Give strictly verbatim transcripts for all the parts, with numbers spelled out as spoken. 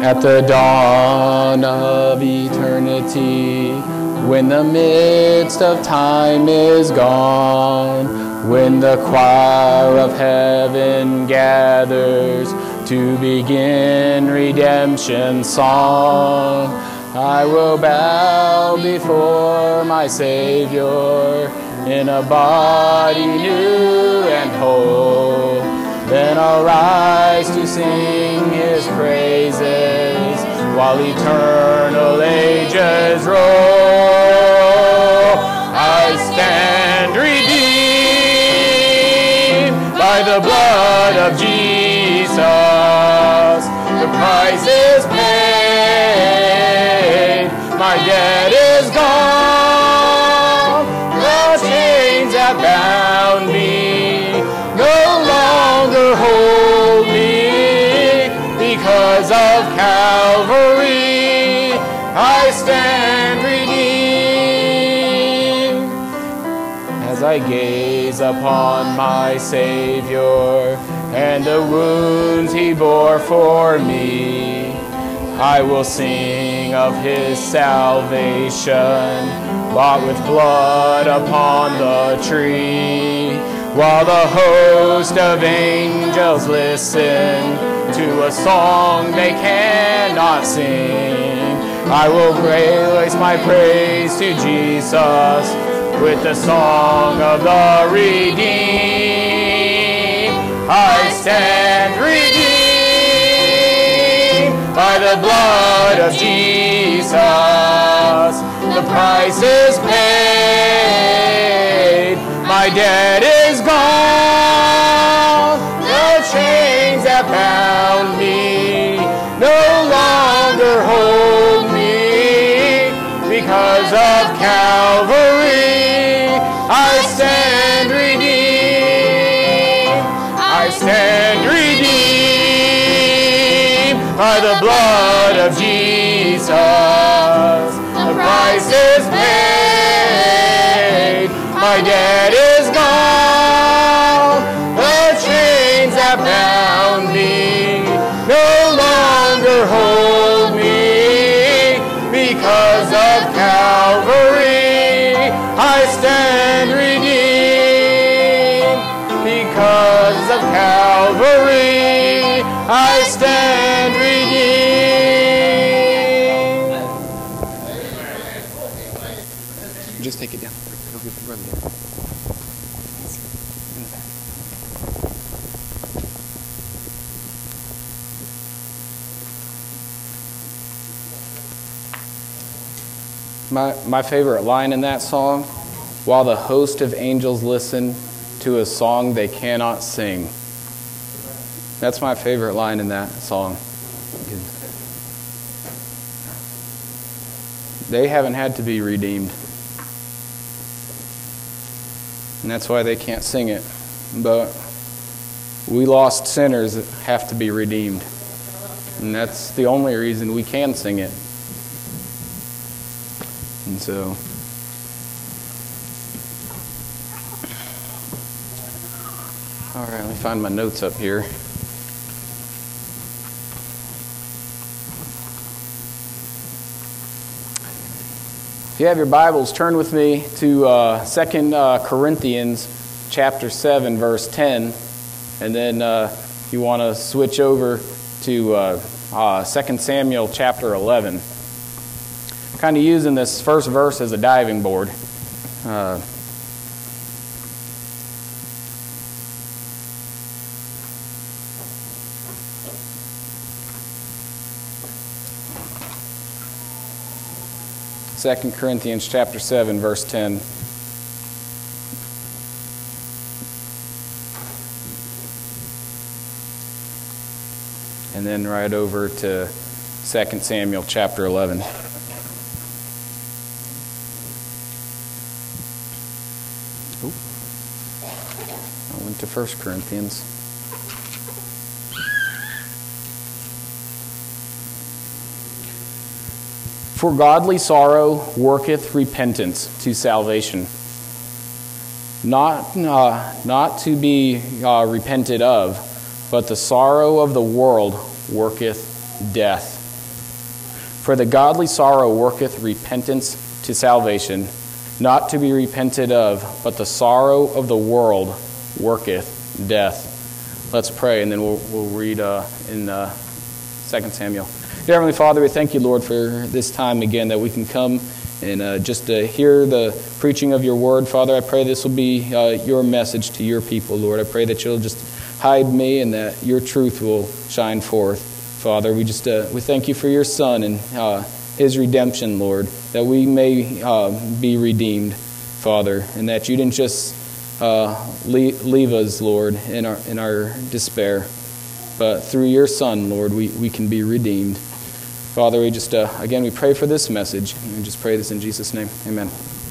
At the dawn of eternity, when the midst of time is gone, when the choir of heaven gathers to begin redemption's song, I will bow before my Savior in a body new and whole. Then I'll rise to sing His praises while eternal ages roll. I stand redeemed by the blood of Jesus. The price is paid. My debt is gone. The chains that bound me no longer hold me. Because of Calvary, I stand redeemed. As I gaze upon my Savior and the wounds He bore for me, I will sing of His salvation, bought with blood upon the tree. While the host of angels listen to a song they cannot sing, I will raise my praise to Jesus with the song of the redeemed. I stand redeemed by the blood of Jesus. The price is paid. My debt is gone. The chains that bound me no longer hold me. Because of Calvary, I stand redeemed. I stand redeemed by the blood of Jesus. The price is paid. My debt is gone. The chains that bound me no longer hold me. Because of Calvary, I stand redeemed. Because of Calvary, I stand redeemed. Just take it down. Go get the brother. My, my favorite line in that song, while the host of angels listen to a song they cannot sing. That's my favorite line in that song. They haven't had to be redeemed. And that's why they can't sing it. But we lost sinners have to be redeemed. And that's the only reason we can sing it. And so, all right, let me find my notes up here. If you have your Bibles, turn with me to uh, Second uh, Corinthians chapter seven, verse ten. And then uh, if you want to switch over to uh, uh, Second Samuel chapter eleven. Kind of using this first verse as a diving board. Uh, Second Corinthians chapter seven, verse ten. And then right over to Second Samuel chapter eleven. To First Corinthians. For godly sorrow worketh repentance to salvation, not uh, not to be uh, repented of, but the sorrow of the world worketh death. For the godly sorrow worketh repentance to salvation, not to be repented of, but the sorrow of the world worketh death. Let's pray, and then we'll, we'll read uh, in uh, Second Samuel. Dear Heavenly Father, we thank you, Lord, for this time again that we can come and uh, just uh, hear the preaching of your word. Father, I pray this will be uh, your message to your people, Lord. I pray that you'll just hide me and that your truth will shine forth. Father, we just uh, we thank you for your Son and uh, his redemption, Lord, that we may uh, be redeemed, Father, and that you didn't just uh, leave, leave us, Lord, in our in our despair, but through your Son, Lord, we, we can be redeemed. Father, we just, uh, again, we pray for this message. And we just pray this in Jesus' name. Amen.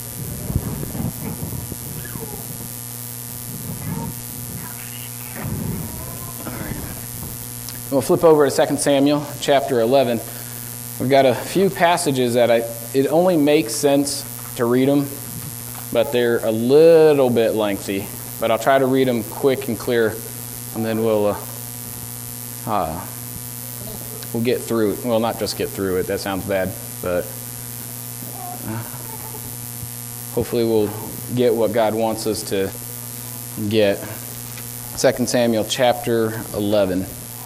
All right. We'll flip over to Second Samuel, chapter eleven. We've got a few passages that I, it only makes sense to read them, but they're a little bit lengthy. But I'll try to read them quick and clear, and then we'll... Uh, uh, We'll get through it. Well, not just get through it. That sounds bad. But uh, hopefully we'll get what God wants us to get. Second Samuel chapter eleven.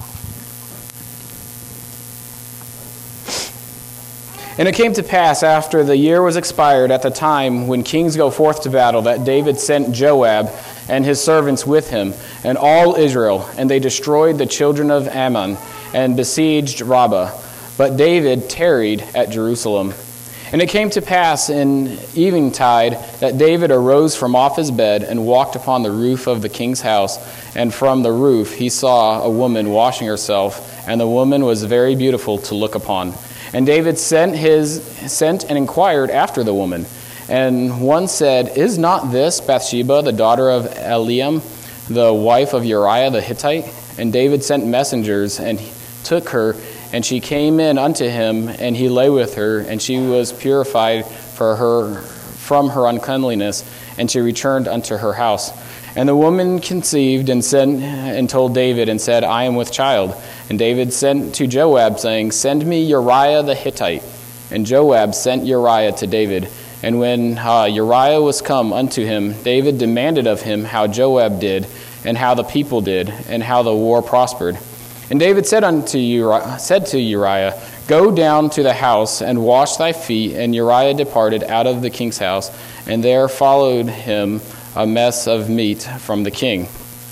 And it came to pass after the year was expired, at the time when kings go forth to battle, that David sent Joab and his servants with him, and all Israel, and they destroyed the children of Ammon, and besieged Rabbah. But David tarried at Jerusalem. And it came to pass in eventide that David arose from off his bed and walked upon the roof of the king's house. And from the roof he saw a woman washing herself, and the woman was very beautiful to look upon. And David sent his sent and inquired after the woman. And one said, Is not this Bathsheba, the daughter of Eliam, the wife of Uriah the Hittite? And David sent messengers, and he took her, and she came in unto him, and he lay with her, and she was purified for her from her uncleanliness, and she returned unto her house. And the woman conceived and sent and told David, and said, I am with child. And David sent to Joab, saying, Send me Uriah the Hittite. And Joab sent Uriah to David. And when uh, Uriah was come unto him, David demanded of him how Joab did, and how the people did, and how the war prospered. And David said unto Uriah, said to Uriah, Go down to the house and wash thy feet. And Uriah departed out of the king's house, and there followed him a mess of meat from the king.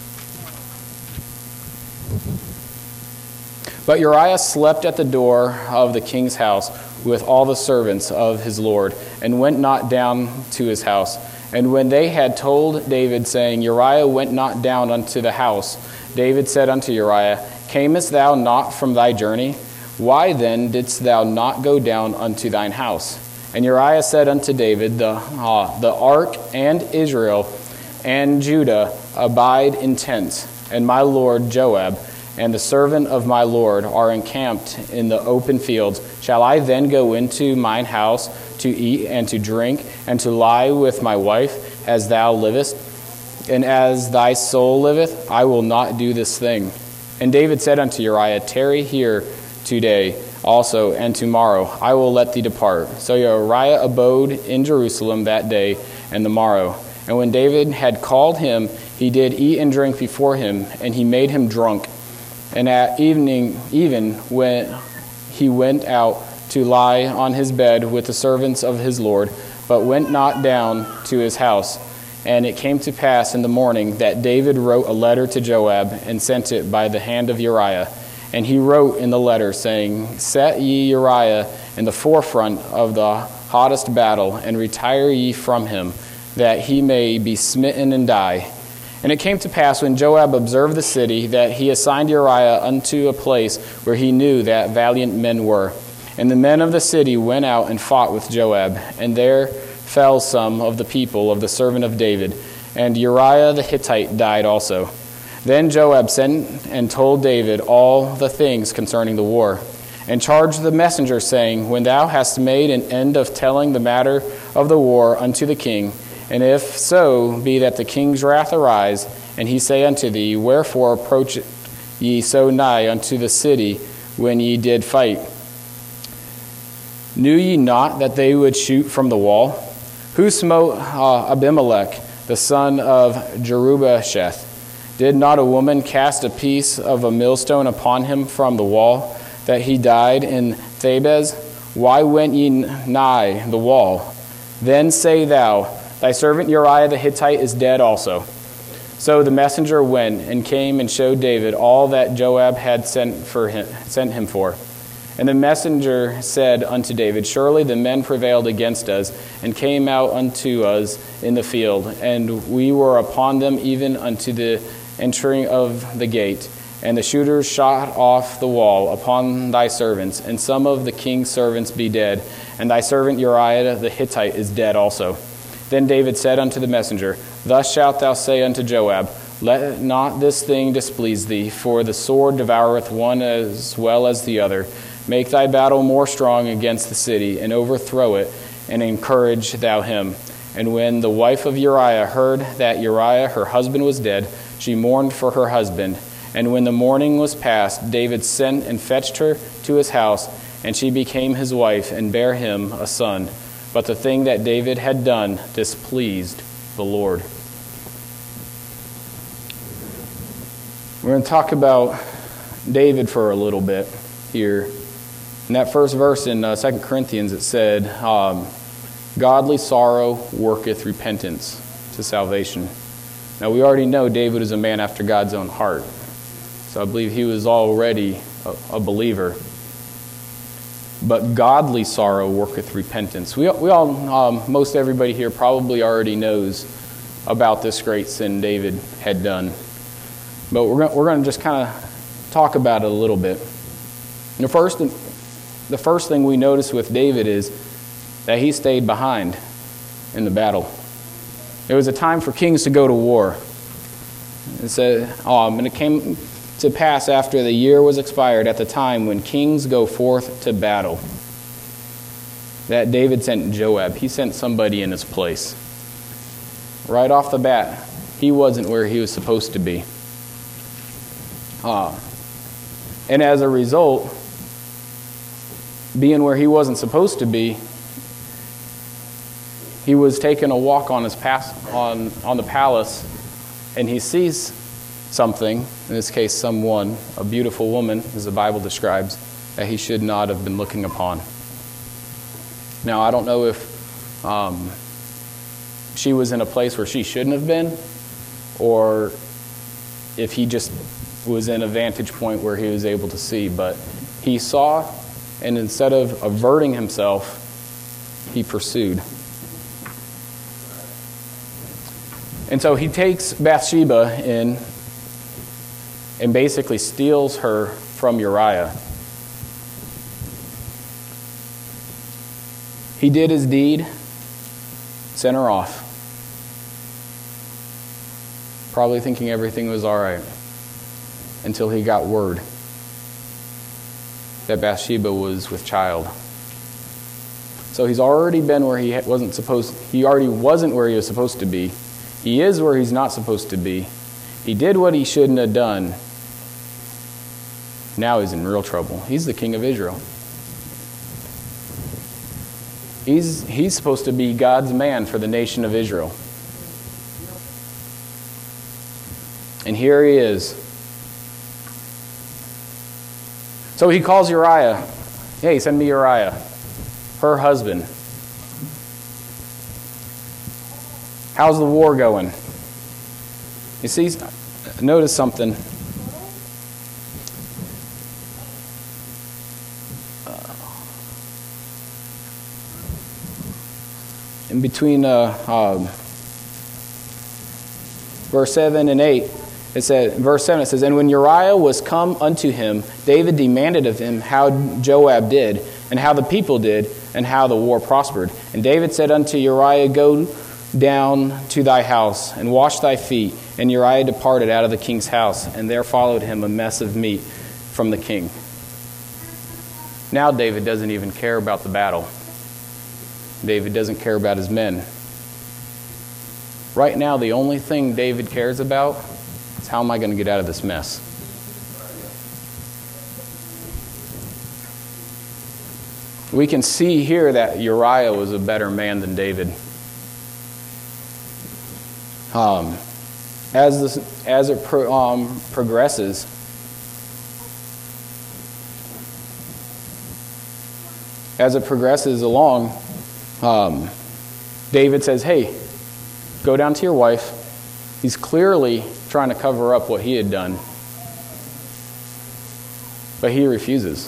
But Uriah slept at the door of the king's house with all the servants of his lord, and went not down to his house. And when they had told David, saying, Uriah went not down unto the house, David said unto Uriah, Camest thou not from thy journey? Why then didst thou not go down unto thine house? And Uriah said unto David, The, uh, the ark and Israel and Judah abide in tents, and my lord Joab and the servant of my lord are encamped in the open fields. Shall I then go into mine house to eat and to drink, and to lie with my wife, as thou livest? And as thy soul liveth, I will not do this thing. And David said unto Uriah, Tarry here today also, and tomorrow I will let thee depart. So Uriah abode in Jerusalem that day and the morrow. And when David had called him, he did eat and drink before him, and he made him drunk. And at evening, even when he went out to lie on his bed with the servants of his lord, but went not down to his house. And it came to pass in the morning that David wrote a letter to Joab, and sent it by the hand of Uriah. And he wrote in the letter, saying, Set ye Uriah in the forefront of the hottest battle, and retire ye from him, that he may be smitten and die. And it came to pass, when Joab observed the city, that he assigned Uriah unto a place where he knew that valiant men were. And the men of the city went out and fought with Joab, and there fell some of the people of the servant of David, and Uriah the Hittite died also. Then Joab sent and told David all the things concerning the war, and charged the messenger, saying, When thou hast made an end of telling the matter of the war unto the king, and if so be that the king's wrath arise, and he say unto thee, Wherefore approach ye so nigh unto the city when ye did fight? Knew ye not that they would shoot from the wall? Who smote uh, Abimelech, the son of Jerubasheth? Did not a woman cast a piece of a millstone upon him from the wall, that he died in Thebez? Why went ye nigh the wall? Then say thou, thy servant Uriah the Hittite is dead also. So the messenger went and came and showed David all that Joab had sent for him, sent him for. And the messenger said unto David, Surely the men prevailed against us, and came out unto us in the field, and we were upon them even unto the entering of the gate. And the shooters shot off the wall upon thy servants, and some of the king's servants be dead, and thy servant Uriah the Hittite is dead also. Then David said unto the messenger, Thus shalt thou say unto Joab, Let not this thing displease thee, for the sword devoureth one as well as the other. Make thy battle more strong against the city, and overthrow it, and encourage thou him. And when the wife of Uriah heard that Uriah her husband was dead, she mourned for her husband. And when the mourning was past, David sent and fetched her to his house, and she became his wife, and bare him a son. But the thing that David had done displeased the Lord. We're going to talk about David for a little bit here. In that first verse in uh, Second Corinthians, it said, um, Godly sorrow worketh repentance to salvation. Now, we already know David is a man after God's own heart. So I believe he was already a, a believer. But godly sorrow worketh repentance. We, we all, um, most everybody here probably already knows about this great sin David had done. But we're going we're going to just kind of talk about it a little bit. The first, the first thing we notice with David is that he stayed behind in the battle. It was a time for kings to go to war. It said, um, and it came to pass after the year was expired, at the time when kings go forth to battle, that David sent Joab. He sent somebody in his place. Right off the bat, he wasn't where he was supposed to be. Uh, and as a result, being where he wasn't supposed to be, he was taking a walk on his pass, on, on the palace, and he sees something, in this case someone, a beautiful woman, as the Bible describes, that he should not have been looking upon. Now, I don't know if um, she was in a place where she shouldn't have been, or if he just was in a vantage point where he was able to see, but he saw, and instead of averting himself, he pursued. And so he takes Bathsheba in and basically steals her from Uriah. He did his deed, sent her off, probably thinking everything was all right, until he got word that Bathsheba was with child. So he's already been where he wasn't supposed. He already wasn't where he was supposed to be. He is where he's not supposed to be. He did what he shouldn't have done. Now he's in real trouble. He's the king of Israel. He's, he's supposed to be God's man for the nation of Israel. And here he is. So he calls Uriah. Hey, send me Uriah, her husband. How's the war going? You see, notice something. In between uh, um, verse seven and eight, it said, verse seven, it says, And when Uriah was come unto him, David demanded of him how Joab did, and how the people did, and how the war prospered. And David said unto Uriah, Go down to thy house, and wash thy feet. And Uriah departed out of the king's house, and there followed him a mess of meat from the king. Now David doesn't even care about the battle. David doesn't care about his men. Right now, the only thing David cares about is how am I going to get out of this mess? we can see here that Uriah was a better man than David. Um, as this, as it pro, um, progresses, as it progresses along, um, David says, "Hey, go down to your wife." He's clearly trying to cover up what he had done, but he refuses.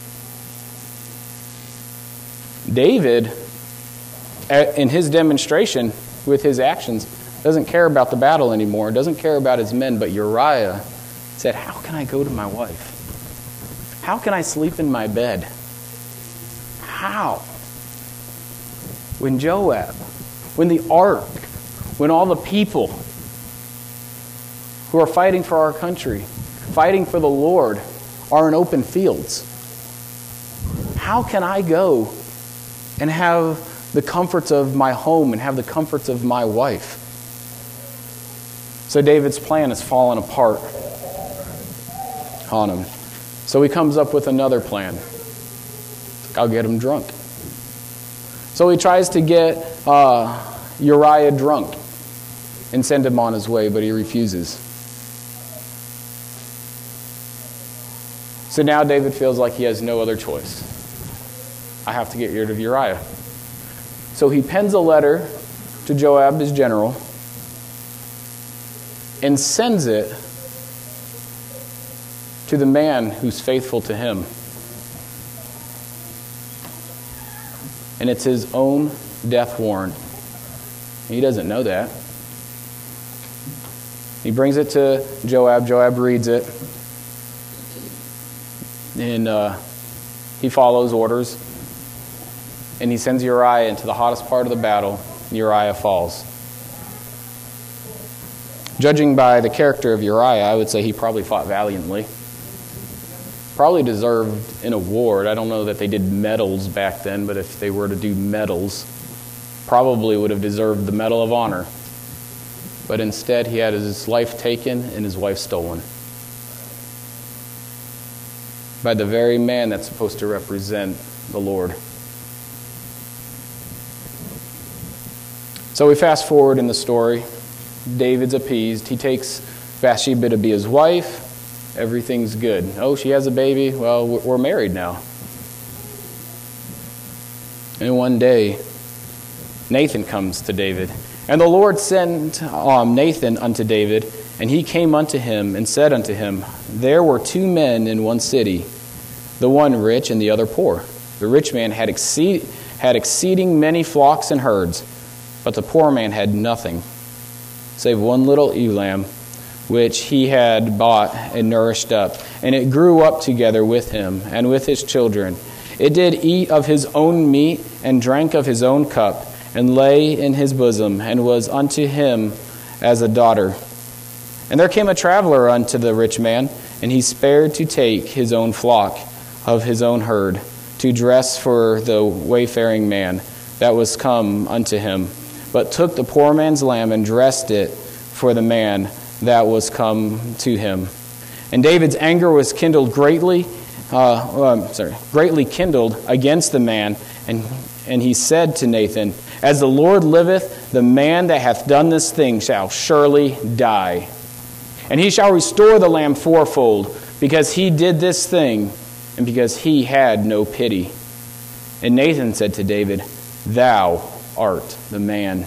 David, in his demonstration with his actions, doesn't care about the battle anymore, doesn't care about his men, but Uriah said, "How can I go to my wife? How can I sleep in my bed? How?" When Joab, when the ark, when all the people who are fighting for our country, fighting for the Lord, are in open fields, how can I go and have the comforts of my home and have the comforts of my wife? So David's plan has fallen apart on him. So he comes up with another plan. I'll get him drunk. So he tries to get uh, Uriah drunk and send him on his way, but he refuses. So now David feels like he has no other choice. I have to get rid of Uriah. So he pens a letter to Joab, his general, and sends it to the man who's faithful to him. And it's his own death warrant. He doesn't know that. He brings it to Joab. Joab reads it. And uh, he follows orders. And he sends Uriah into the hottest part of the battle. And Uriah falls. Judging by the character of Uriah, I would say he probably fought valiantly. Probably deserved an award. I don't know that they did medals back then, but if they were to do medals, probably would have deserved the Medal of Honor. But instead, he had his life taken and his wife stolen by the very man that's supposed to represent the Lord. So we fast forward in the story. David's appeased. He takes Bathsheba to be his wife. Everything's good. Oh, she has a baby. Well, we're married now. And one day, Nathan comes to David. And the Lord sent um, Nathan unto David, and he came unto him and said unto him, There were two men in one city, the one rich and the other poor. The rich man had, exceed, had exceeding many flocks and herds, but the poor man had nothing, save one little ewe lamb, which he had bought and nourished up. And it grew up together with him and with his children. It did eat of his own meat and drank of his own cup, and lay in his bosom, and was unto him as a daughter. And there came a traveler unto the rich man, and he spared to take his own flock of his own herd, to dress for the wayfaring man that was come unto him, but took the poor man's lamb and dressed it for the man that was come to him. And David's anger was kindled greatly, uh, um, sorry, greatly kindled against the man, and and he said to Nathan, As the Lord liveth, the man that hath done this thing shall surely die. And he shall restore the lamb fourfold, because he did this thing, and because he had no pity. And Nathan said to David, Thou art the man.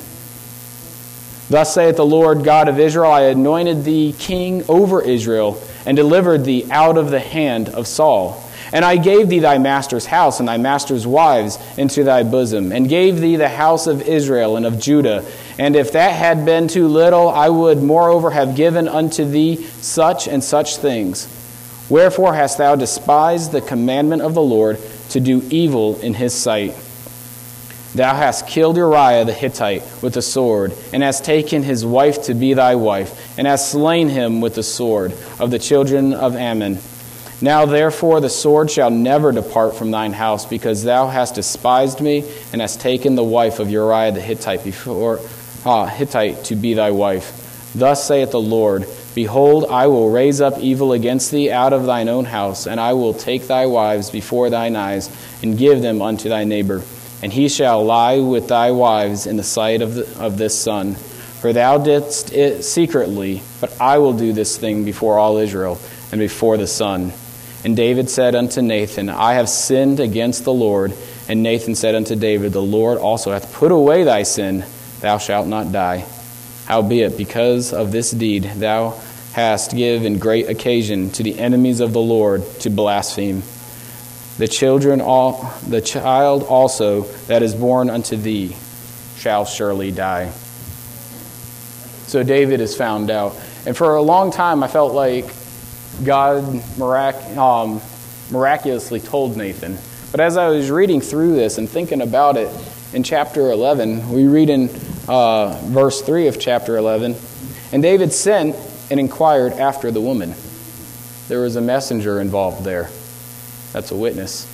Thus saith the Lord God of Israel, I anointed thee king over Israel, and delivered thee out of the hand of Saul. And I gave thee thy master's house and thy master's wives into thy bosom, and gave thee the house of Israel and of Judah. And if that had been too little, I would moreover have given unto thee such and such things. Wherefore hast thou despised the commandment of the Lord, to do evil in his sight? Thou hast killed Uriah the Hittite with a sword, and hast taken his wife to be thy wife, and hast slain him with the sword of the children of Ammon. Now therefore the sword shall never depart from thine house, because thou hast despised me, and hast taken the wife of Uriah the Hittite before uh, Hittite to be thy wife. Thus saith the Lord, Behold, I will raise up evil against thee out of thine own house, and I will take thy wives before thine eyes, and give them unto thy neighbor. And he shall lie with thy wives in the sight of, the, of this sun. For thou didst it secretly, but I will do this thing before all Israel, and before the sun. And David said unto Nathan, I have sinned against the Lord. And Nathan said unto David, the Lord also hath put away thy sin, thou shalt not die. Howbeit, because of this deed, thou hast given great occasion to the enemies of the Lord to blaspheme. The children, all, the child also that is born unto thee shall surely die. So David is found out. And for a long time, I felt like God mirac- um, miraculously told Nathan. But as I was reading through this and thinking about it, in chapter eleven, we read in uh, verse three of chapter eleven, and David sent and inquired after the woman. There was a messenger involved there. That's a witness.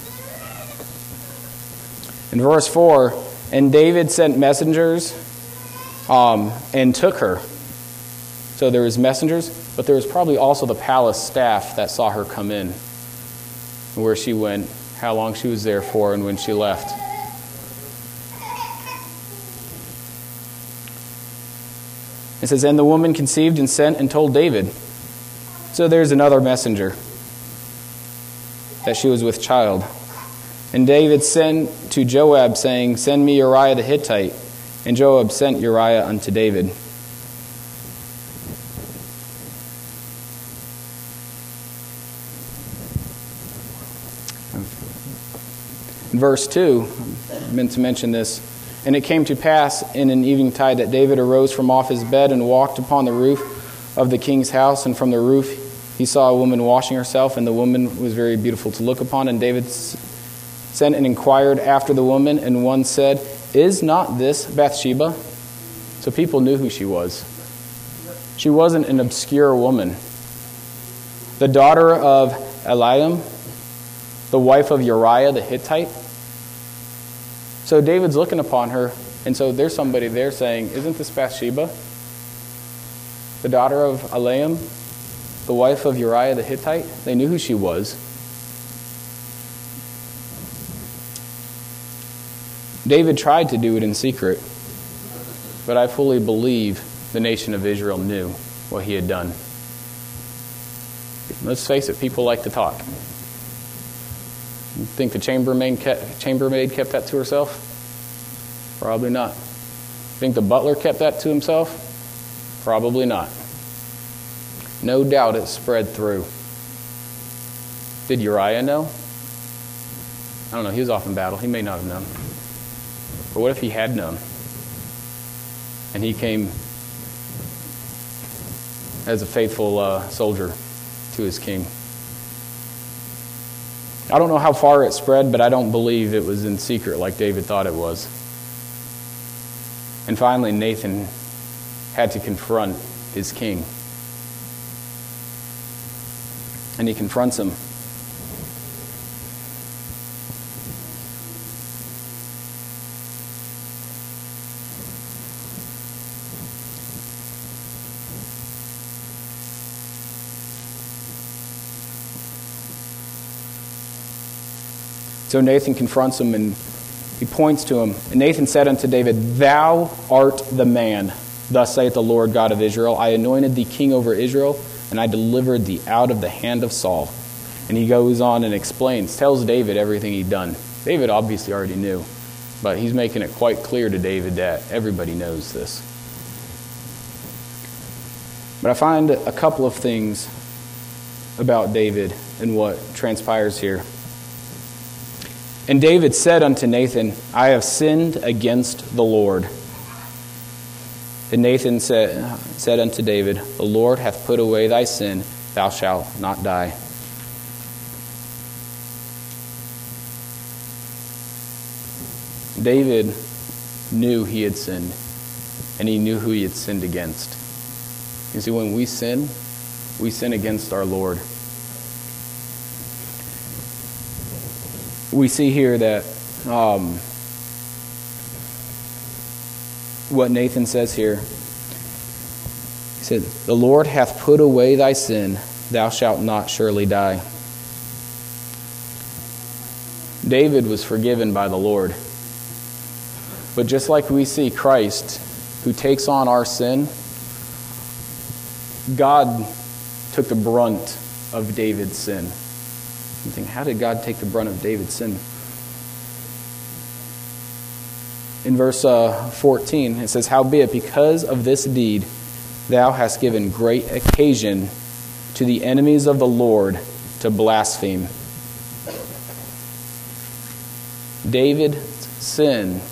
In verse four, and David sent messengers um, and took her. So there was messengers, but there was probably also the palace staff that saw her come in, where she went, how long she was there for, and when she left. It says, and the woman conceived and sent and told David. So there's another messenger, that she was with child. And David sent to Joab, saying, send me Uriah the Hittite. And Joab sent Uriah unto David. In verse two, I meant to mention this. And it came to pass in an eventide that David arose from off his bed and walked upon the roof of the king's house. And from the roof he saw a woman washing herself, and the woman was very beautiful to look upon. And David sent and inquired after the woman, and one said, is not this Bathsheba? So people knew who she was. She wasn't an obscure woman. The daughter of Eliam, the wife of Uriah the Hittite. So David's looking upon her, and so there's somebody there saying, isn't this Bathsheba? The daughter of Eliam, the wife of Uriah the Hittite? They knew who she was. David tried to do it in secret, but I fully believe the nation of Israel knew what he had done. Let's face it, people like to talk. You think the chambermaid kept, chambermaid kept that to herself? Probably not. Think the butler kept that to himself? Probably not. No doubt it spread through. Did Uriah know? I don't know. He was off in battle. He may not have known. But what if he had known? And he came as a faithful uh, soldier to his king. I don't know how far it spread, but I don't believe it was in secret like David thought it was. And finally, Nathan had to confront his king. And he confronts him. So Nathan confronts him, and he points to him. And Nathan said unto David, thou art the man. Thus saith the Lord God of Israel, I anointed thee king over Israel, and I delivered thee out of the hand of Saul. And he goes on and explains, tells David everything he'd done. David obviously already knew, but he's making it quite clear to David that everybody knows this. But I find a couple of things about David and what transpires here. And David said unto Nathan, I have sinned against the Lord. And Nathan said, said unto David, the Lord hath put away thy sin, thou shalt not die. David knew he had sinned, and he knew who he had sinned against. You see, when we sin, we sin against our Lord. We see here that um, what Nathan says here, He said, "The Lord hath put away thy sin, thou shalt not surely die." David was forgiven by the Lord. But just like we see Christ, who takes on our sin, God took the brunt of David's sin. You think, how did God take the brunt of David's sin? In verse uh, fourteen, it says, "Howbeit, because of this deed, thou hast given great occasion to the enemies of the Lord to blaspheme." David's sin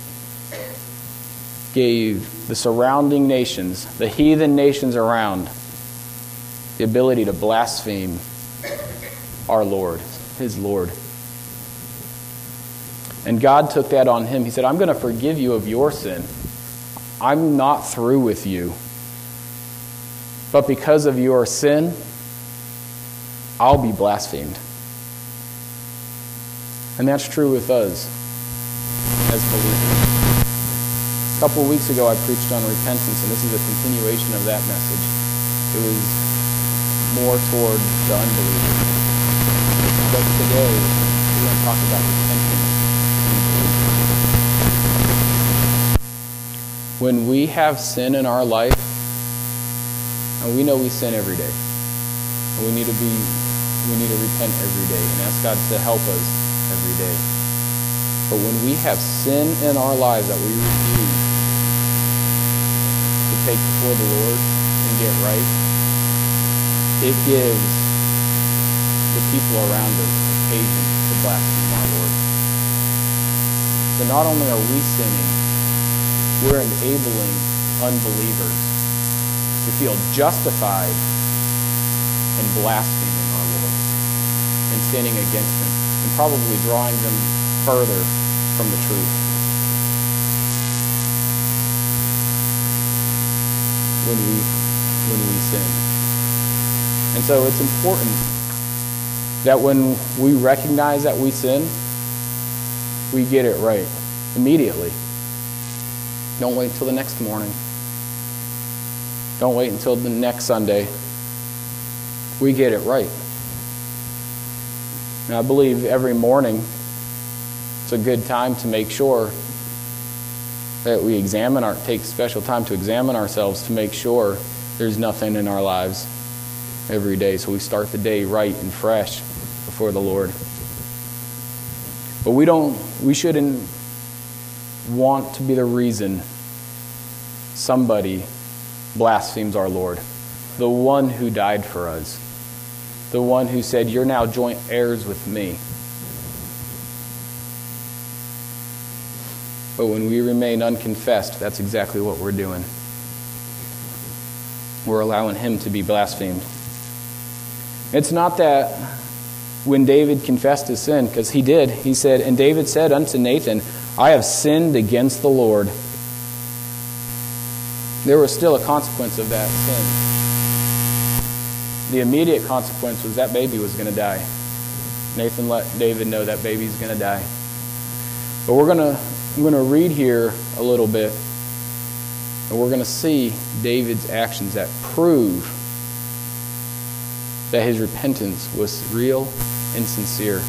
gave the surrounding nations, the heathen nations around, the ability to blaspheme our Lord, his Lord. And God took that on him. He said, "I'm going to forgive you of your sin. I'm not through with you. But because of your sin, I'll be blasphemed." And that's true with us as believers. A couple of weeks ago I preached on repentance, and this is a continuation of that message. It was more toward the unbeliever. But today we're going to talk about repentance. When we have sin in our life, and we know we sin every day, and we need to be, we need to repent every day and ask God to help us every day. But when we have sin in our lives that we refuse to take before the Lord and get right, it gives the people around us occasion to blaspheme our Lord. So not only are we sinning, we're enabling unbelievers to feel justified in blaspheming our Lord and sinning against Him, and probably drawing them further from the truth. When we when we sin. And so it's important that when we recognize that we sin, we get it right immediately. Don't wait until the next morning. Don't wait until the next Sunday. We get it right. And I believe every morning it's a good time to make sure that we examine our, take special time to examine ourselves to make sure there's nothing in our lives every day. So we start the day right and fresh before the Lord. But we don't, we shouldn't want to be the reason somebody blasphemes our Lord, the one who died for us, the one who said, "You're now joint heirs with me." But when we remain unconfessed, that's exactly what we're doing. We're allowing him to be blasphemed. It's not that when David confessed his sin, because he did, he said, "And David said unto Nathan, I have sinned against the Lord." There was still a consequence of that sin. The immediate consequence was that baby was going to die. Nathan let David know that baby's going to die. But we're going to I'm going to read here a little bit, and we're going to see David's actions that prove that his repentance was real and sincere.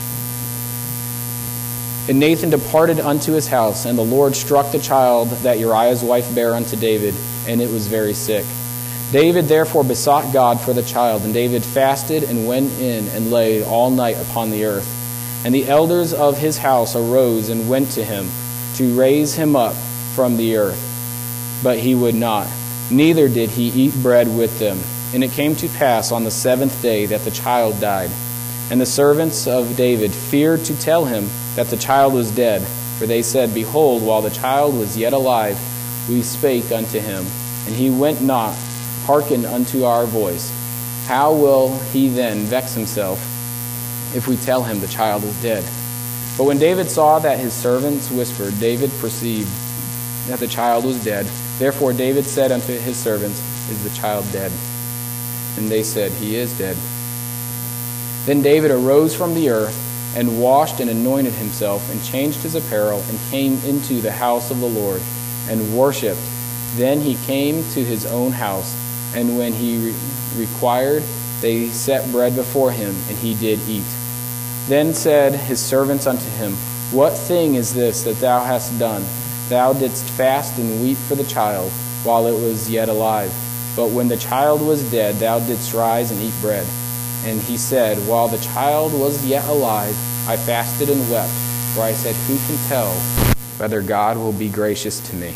"And Nathan departed unto his house, and the Lord struck the child that Uriah's wife bare unto David, and it was very sick. David therefore besought God for the child, and David fasted and went in and lay all night upon the earth. And the elders of his house arose and went to him to raise him up from the earth. But he would not, neither did he eat bread with them. And it came to pass on the seventh day that the child died. And the servants of David feared to tell him that the child was dead. For they said, Behold, while the child was yet alive, we spake unto him, and he went not, hearken unto our voice. How will he then vex himself if we tell him the child is dead? But when David saw that his servants whispered, David perceived that the child was dead. Therefore David said unto his servants, Is the child dead? And they said, He is dead. Then David arose from the earth, and washed and anointed himself, and changed his apparel, and came into the house of the Lord, and worshipped. Then he came to his own house. And when he re- required, they set bread before him, and he did eat. Then said his servants unto him, What thing is this that thou hast done? Thou didst fast and weep for the child, while it was yet alive. But when the child was dead, thou didst rise and eat bread. And he said, While the child was yet alive, I fasted and wept, for I said, Who can tell whether God will be gracious to me,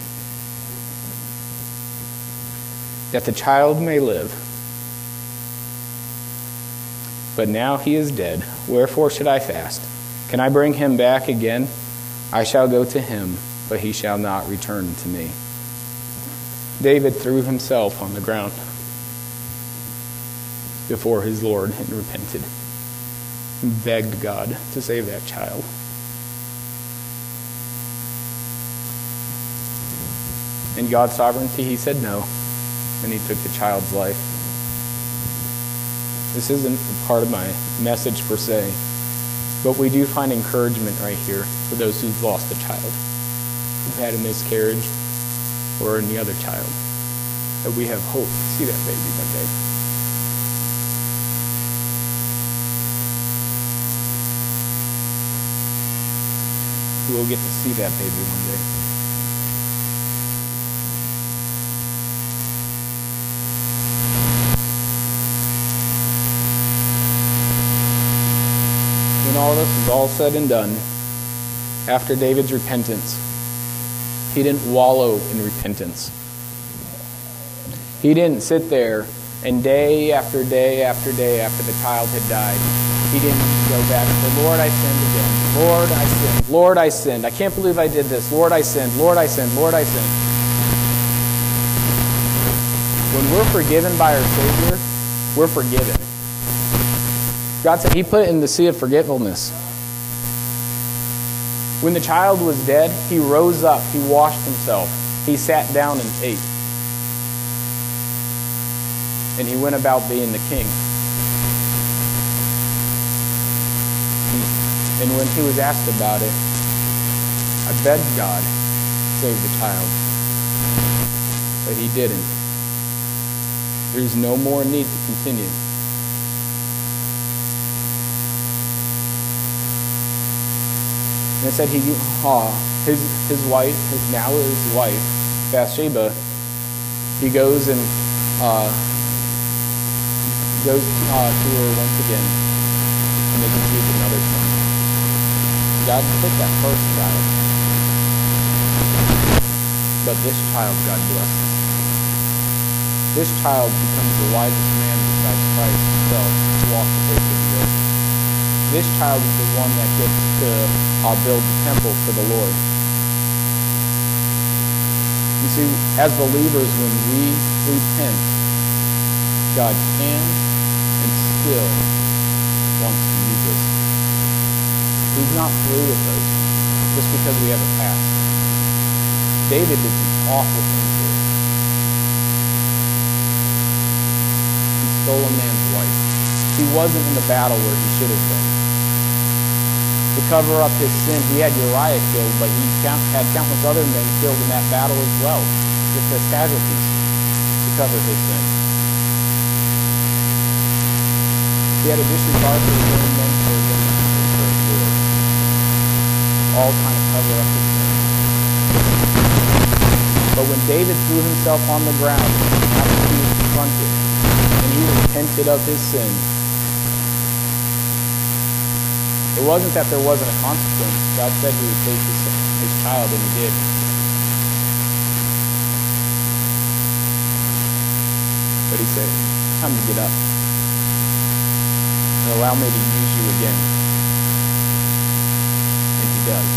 that the child may live? But now he is dead. Wherefore should I fast? Can I bring him back again? I shall go to him, but he shall not return to me. David threw himself on the ground before his Lord and repented and begged God to save that child. In God's sovereignty, he said no, and he took the child's life. This isn't a part of my message per se, but we do find encouragement right here for those who've lost a child, who've had a miscarriage, or any other child, that we have hope to see that baby one day. We will get to see that baby one day. When all this is all said and done, after David's repentance, he didn't wallow in repentance. He didn't sit there and day after day after day after the child had died, he didn't go back and say, Lord, I sinned again. Lord, I sinned. Lord, I sinned. I can't believe I did this. Lord, I sinned. Lord, I sinned. Lord, I sinned. When we're forgiven by our Savior, we're forgiven. God said he put it in the sea of forgetfulness. When the child was dead, he rose up, he washed himself, he sat down and ate. And he went about being the king. And when he was asked about it, I begged God to save the child. But he didn't. There's no more need to continue. And it said he, uh, his his wife, his now his wife, Bathsheba, he goes and uh, goes uh, to her once again, and they conceive another son. God took that first child, but this child God blesses. This child becomes the wisest man besides Christ himself to walk the face of the earth. This child is the one that gets to uh, build the temple for the Lord. You see, as believers, when we repent, God can and still wants to use us. He's not through with us just because we have a past. David did some awful things here. He stole a man's wife. He wasn't in the battle where he should have been. To cover up his sin, he had Uriah killed, but he count, had countless other men killed in that battle as well, just as casualties to cover his sin. He had a disregard for his own men for his Lord, all trying to cover up his sin. But when David threw himself on the ground after he was confronted, and he repented of his sin, it wasn't that there wasn't a consequence. God said he would take his, his child, and he did. But he said, it's time to get up and allow me to use you again. And he does.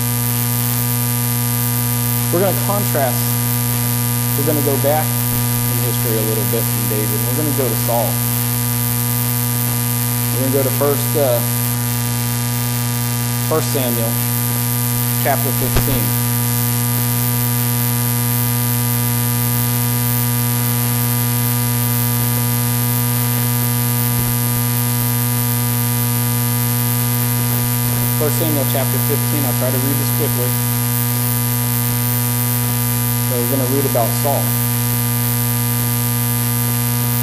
We're going to contrast. We're going to go back in history a little bit from David. We're going to go to Saul. We're going to go to first... Uh, First Samuel, chapter fifteen. First Samuel, chapter fifteen. I'll try to read this quickly. So we're going to read about Saul.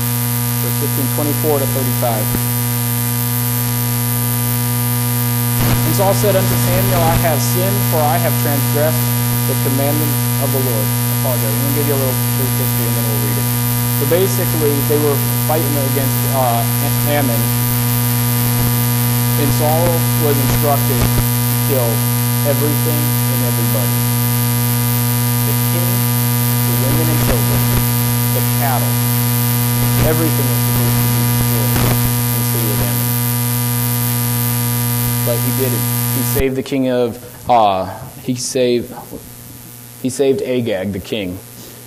fifteen, twenty-four to thirty-five. And Saul said unto Samuel, I have sinned, for I have transgressed the commandment of the Lord. I apologize. I'm going to give you a little brief history and then we'll read it. So basically, they were fighting against uh, Ammon. And Saul was instructed to kill everything and everybody. The king, the women and children, the cattle. Everything was supposed to be destroyed in the city of Ammon. But he didn't. He saved the king of, uh, he saved, he saved Agag, the king.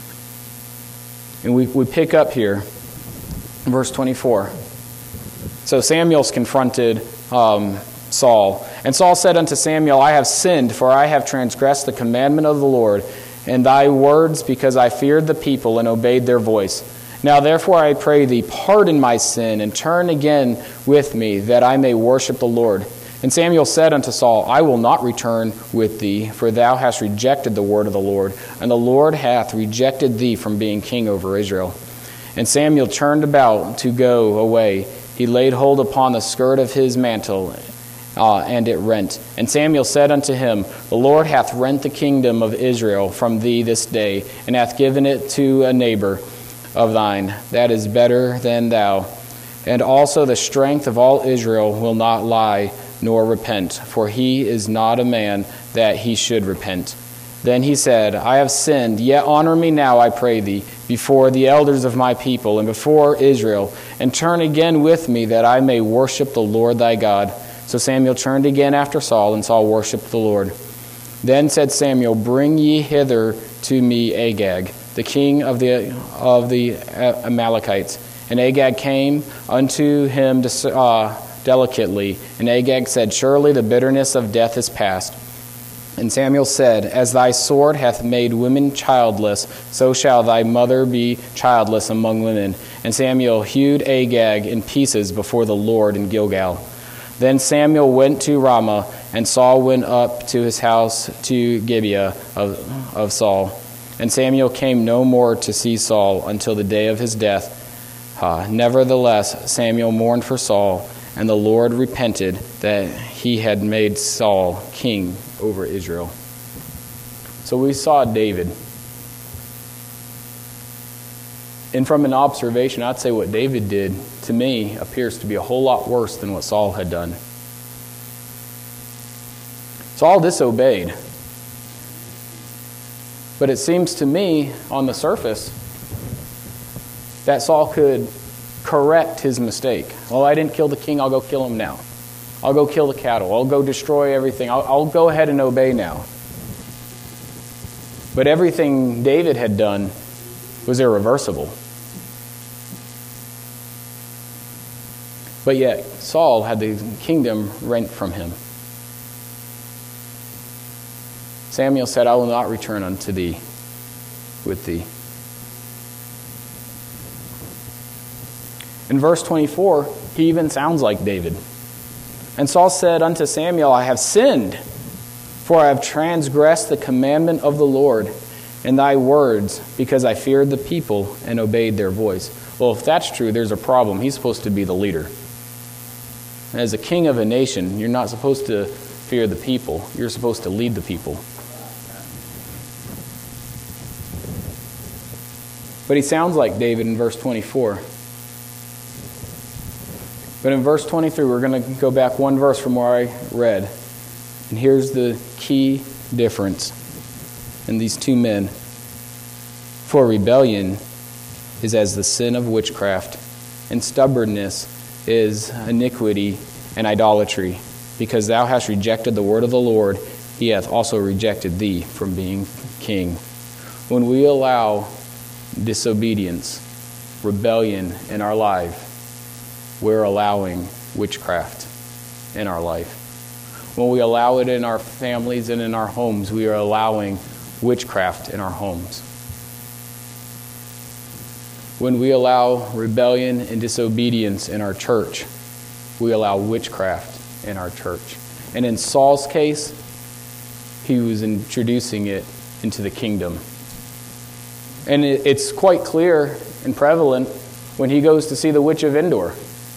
And we, we pick up here, verse twenty-four. So Samuel's confronted um, Saul. And Saul said unto Samuel, I have sinned, for I have transgressed the commandment of the Lord, and thy words, because I feared the people and obeyed their voice. Now therefore I pray thee, pardon my sin, and turn again with me, that I may worship the Lord. And Samuel said unto Saul, I will not return with thee, for thou hast rejected the word of the Lord, and the Lord hath rejected thee from being king over Israel. And Samuel turned about to go away. He laid hold upon the skirt of his mantle, uh, and it rent. And Samuel said unto him, the Lord hath rent the kingdom of Israel from thee this day, and hath given it to a neighbor of thine, that is better than thou. And also the strength of all Israel will not lie, nor repent, for he is not a man that he should repent. Then he said, I have sinned, yet honor me now, I pray thee, before the elders of my people and before Israel, and turn again with me, that I may worship the Lord thy God. So Samuel turned again after Saul, and Saul worshipped the Lord. Then said Samuel, bring ye hither to me Agag, the king of the of the Amalekites. And Agag came unto him to, uh, delicately. And Agag said, surely the bitterness of death is past. And Samuel said, as thy sword hath made women childless, so shall thy mother be childless among women. And Samuel hewed Agag in pieces before the Lord in Gilgal. Then Samuel went to Ramah, and Saul went up to his house to Gibeah of, of Saul. And Samuel came no more to see Saul until the day of his death. Uh, nevertheless, Samuel mourned for Saul, and the Lord repented that he had made Saul king over Israel. So we saw David. And from an observation, I'd say what David did, to me, appears to be a whole lot worse than what Saul had done. Saul disobeyed. But it seems to me, on the surface, that Saul could correct his mistake. Well, I didn't kill the king, I'll go kill him now. I'll go kill the cattle. I'll go destroy everything. I'll, I'll go ahead and obey now. But everything David had done was irreversible. But yet, Saul had the kingdom rent from him. Samuel said, I will not return unto thee with thee. In verse twenty-four, he even sounds like David. And Saul said unto Samuel, I have sinned, for I have transgressed the commandment of the Lord and thy words, because I feared the people and obeyed their voice. Well, if that's true, there's a problem. He's supposed to be the leader. As a king of a nation, you're not supposed to fear the people. You're supposed to lead the people. But he sounds like David in verse twenty-four. But in verse twenty-three, we're going to go back one verse from where I read. And here's the key difference in these two men. For rebellion is as the sin of witchcraft, and stubbornness is iniquity and idolatry. Because thou hast rejected the word of the Lord, he hath also rejected thee from being king. When we allow disobedience, rebellion in our life, we're allowing witchcraft in our life. When we allow it in our families and in our homes, we are allowing witchcraft in our homes. When we allow rebellion and disobedience in our church, we allow witchcraft in our church. And in Saul's case, he was introducing it into the kingdom. And it's quite clear and prevalent when he goes to see the witch of Endor.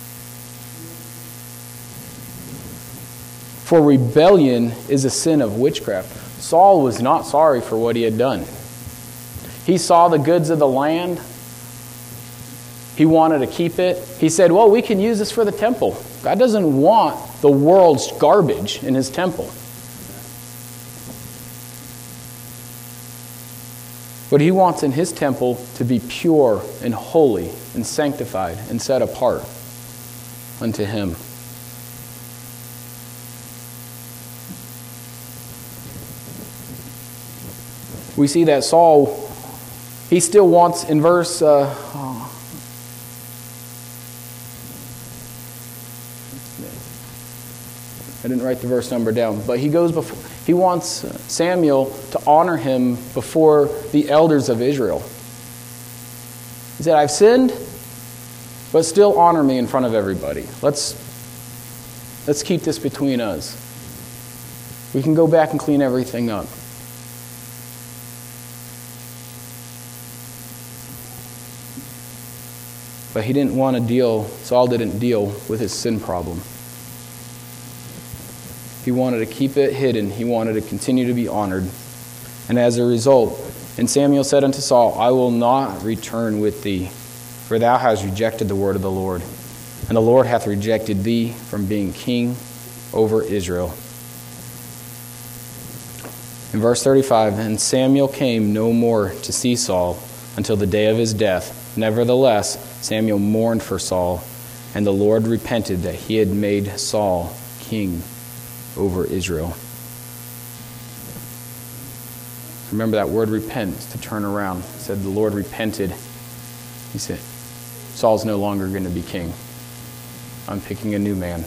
For rebellion is a sin of witchcraft. Saul was not sorry for what he had done. He saw the goods of the land. He wanted to keep it. He said, well, we can use this for the temple. God doesn't want the world's garbage in his temple. What he wants in his temple to be pure and holy and sanctified and set apart unto him. We see that Saul, he still wants, in verse, uh, oh, I didn't write the verse number down, but he goes before, he wants Samuel to honor him before the elders of Israel. He said, I've sinned, but still honor me in front of everybody. Let's, let's keep this between us. We can go back and clean everything up. But he didn't want to deal, Saul didn't deal with his sin problem. He wanted to keep it hidden. He wanted to continue to be honored. And as a result, and Samuel said unto Saul, I will not return with thee, for thou hast rejected the word of the Lord, and the Lord hath rejected thee from being king over Israel. In verse thirty-five, and Samuel came no more to see Saul until the day of his death. Nevertheless, Samuel mourned for Saul, and the Lord repented that he had made Saul king over Israel. Remember that word repent, is to turn around. It said the Lord repented. He said, Saul's no longer going to be king. I'm picking a new man.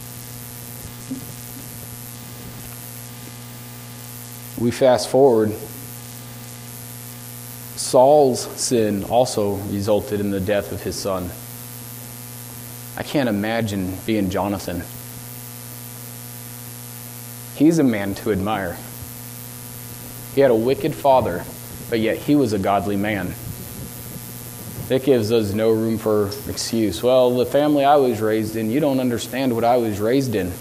We fast forward. Saul's sin also resulted in the death of his son. I can't imagine being Jonathan. He's a man to admire. He had a wicked father, but yet he was a godly man. That gives us no room for excuse. Well, the family I was raised in, you don't understand what I was raised in.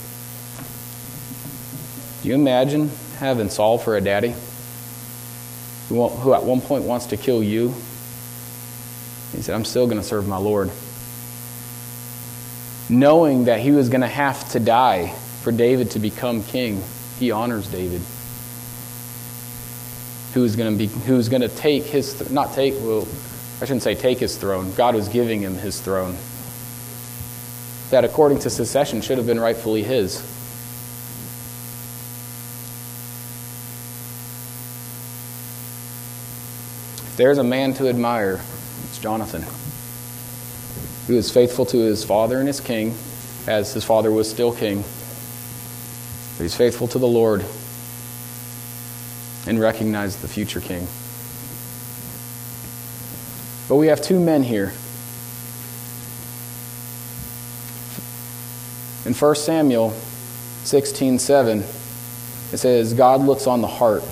Do you imagine having Saul for a daddy? Who, who at one point wants to kill you? He said, I'm still going to serve my Lord. Knowing that he was going to have to die for David to become king, he honors David. Who's going to be? Who's going to take his? Th- not take. Well, I shouldn't say take his throne. God was giving him his throne. That, according to succession, should have been rightfully his. If there's a man to admire, it's Jonathan. He was faithful to his father and his king, as his father was still king. But he's faithful to the Lord and recognized the future king. But we have two men here. In First Samuel sixteen seven, it says, God looks on the heart.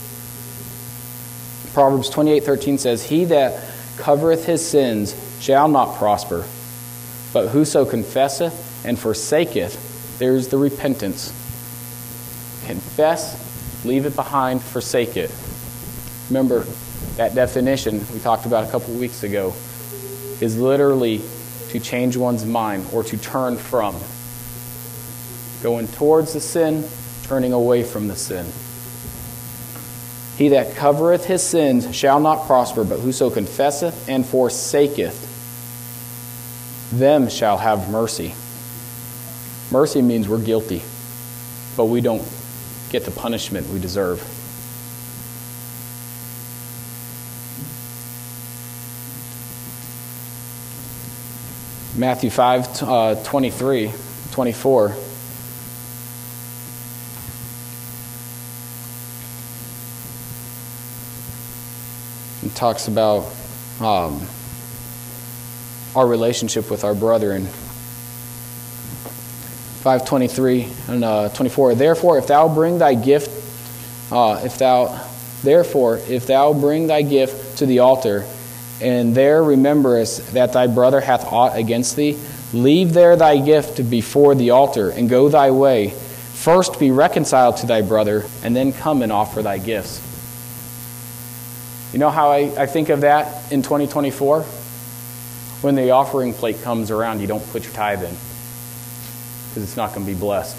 Proverbs twenty-eight thirteen says, He that covereth his sins shall not prosper, but whoso confesseth and forsaketh, there's the repentance. Confess, leave it behind, forsake it. Remember, that definition we talked about a couple weeks ago is literally to change one's mind or to turn from. Going towards the sin, turning away from the sin. He that covereth his sins shall not prosper, but whoso confesseth and forsaketh, them shall have mercy. Mercy means we're guilty, but we don't get the punishment we deserve. Matthew five, uh, twenty-three, twenty-four. It talks about um, our relationship with our brethren. five twenty-three and uh, twenty-four. Therefore, if thou bring thy gift, uh, if thou, therefore, if thou bring thy gift to the altar, and there rememberest that thy brother hath aught against thee, leave there thy gift before the altar, and go thy way. First be reconciled to thy brother, and then come and offer thy gifts. You know how I, I think of that in twenty twenty-four? When the offering plate comes around, you don't put your tithe in, because it's not going to be blessed.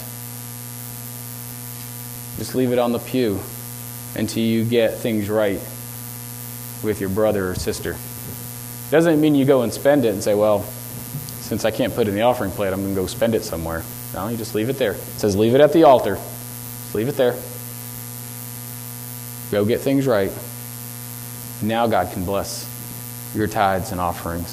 Just leave it on the pew until you get things right with your brother or sister. Doesn't mean you go and spend it and say, well, since I can't put it in the offering plate, I'm going to go spend it somewhere. No, you just leave it there. It says leave it at the altar. Just leave it there. Go get things right. Now God can bless your tithes and offerings.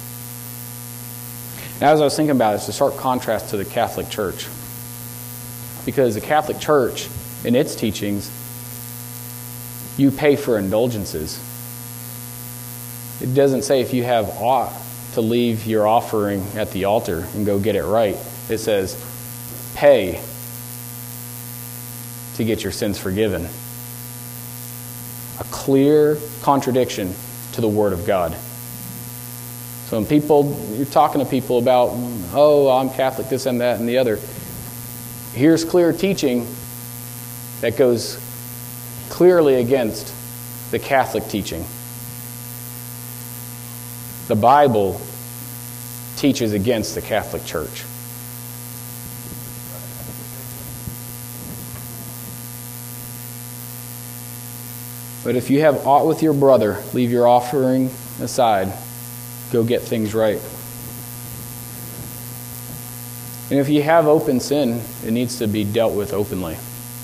Now, as I was thinking about it, it's a stark contrast to the Catholic Church. Because the Catholic Church, in its teachings, you pay for indulgences. It doesn't say if you have aught to leave your offering at the altar and go get it right. It says pay to get your sins forgiven. A clear contradiction to the Word of God. So when people, you're talking to people about, oh, I'm Catholic, this and that and the other. Here's clear teaching that goes clearly against the Catholic teaching. The Bible teaches against the Catholic Church. But if you have aught with your brother, leave your offering aside. Go get things right. And if you have open sin, it needs to be dealt with openly.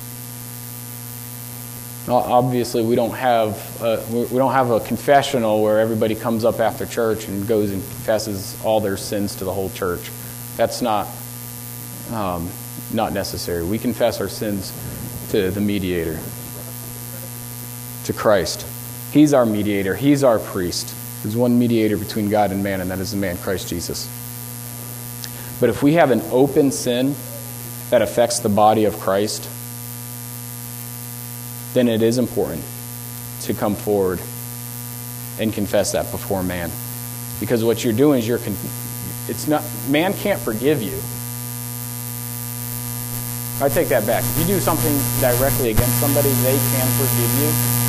Obviously, we don't have a, we don't have a confessional where everybody comes up after church and goes and confesses all their sins to the whole church. That's not um, not necessary. We confess our sins to the mediator, to Christ. He's our mediator. He's our priest. There's one mediator between God and man, and that is the man Christ Jesus. But if we have an open sin that affects the body of Christ, then it is important to come forward and confess that before man. Because what you're doing is you're con- it's not man can't forgive you. I take that back. If you do something directly against somebody, they can forgive you.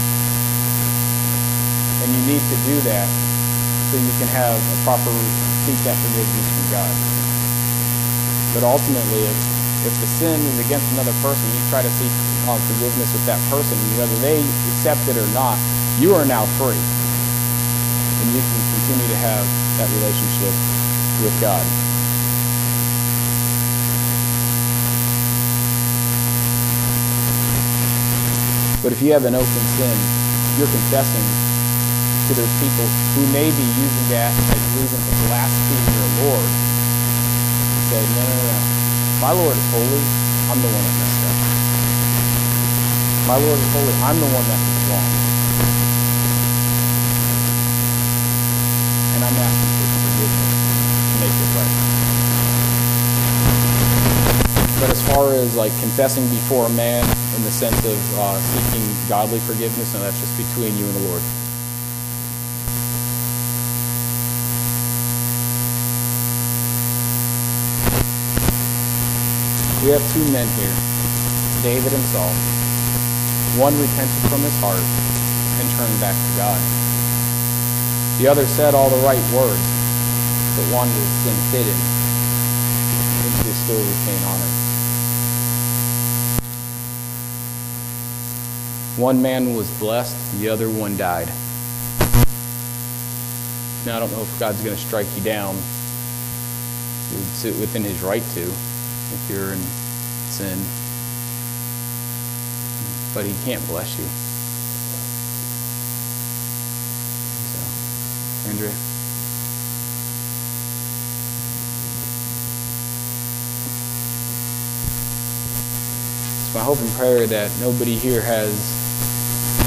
And you need to do that so you can have a proper seek that forgiveness from God. But ultimately, if, if the sin is against another person, you try to seek uh, forgiveness with that person, whether they accept it or not, you are now free. And you can continue to have that relationship with God. But if you have an open sin, you're confessing to those people who may be using that as reason to blaspheme your Lord. Say, no, no, no, no. My Lord is holy. I'm the one that messed up. My Lord is holy. I'm the one that was wrong. And I'm asking for forgiveness to make it right. But as far as like confessing before a man in the sense of uh, seeking godly forgiveness, no, that's just between you and the Lord. We have two men here, David and Saul. One repented from his heart and turned back to God. The other said all the right words, but wanted his sin hidden and to still retain honor. One man was blessed, the other one died. Now I don't know if God's going to strike you down. It's within his right to. If you're in sin, but he can't bless you. So, Andrea. It's my hope and prayer that nobody here has